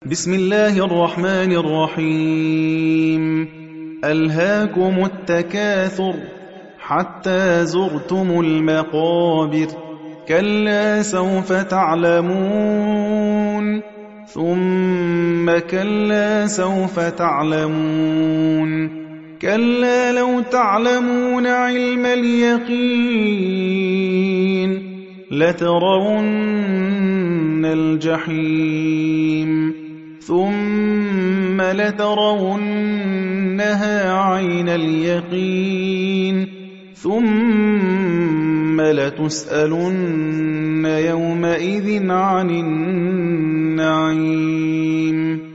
بسم الله الرحمن الرحيم ألهاكم التكاثر حتى زرتم المقابر كلا سوف تعلمون ثم كلا سوف تعلمون كلا لو تعلمون علم اليقين لترون الجحيم ثم لترونها عين اليقين ثم لتسألن يومئذ عن النعيم